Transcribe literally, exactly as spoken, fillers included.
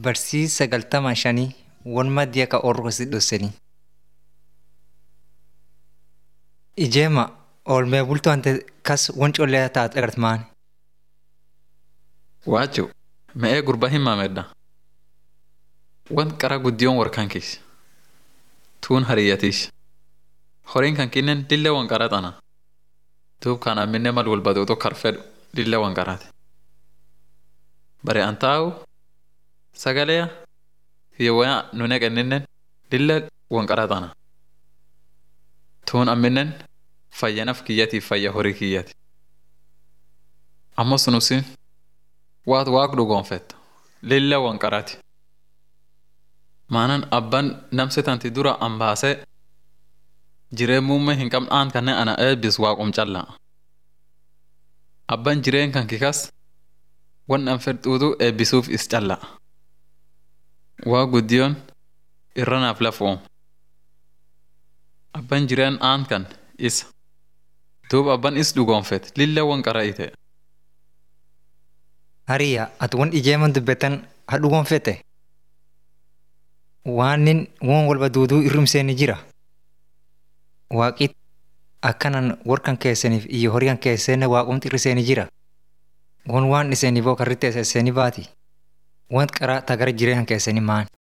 barsiisa sagaltama shanii won maddiya ka orrosi dhosseni. Ijeema oolmee bultoo ante kas won collee taat agartmaan. Waachu mee gurba himaa medda. Wan qara guddiyoon warkaan keessa. Tuun hariyyatiis. Horiin kan kinnen dillee wan qaraa xana. Duub kan amminne mal wal baduutu karfedhu dillee wan qaraati. Bare an taa'u sagaleya hiyyeewwaya nune kenninnen dillee wan qaraa xana. Tuun amminnen fayyanaf kiyyatiif fayya horii kiyyati. Amma sunusin waat waaq dhugoonfetta lilla wan qaraati. Maanan abban namse tanti dura an baasee jireen muummee hin qabne aan kanneen ana eebbis waaqum callaa. Abban jireen kan kikas wan an fedhuutu eebbisuuf is callaa. Waa guddiyoon irra naaf lafoom. Abban jireen aan kan isa. Duub abban is dhugoonfet lilla wan qaraa ite. Hariya ati won ijeeman dubbetan ha dhugoonfete. Waanin won walba duuduu irrumseeni jira. Waaqit akkanan warkan keessaniif iyo horiyan keessenne waaqumti irriseeni jira. Won waan iseeni boo karritte eseeni baati. Want qaraa tagara jireen keessanii maan.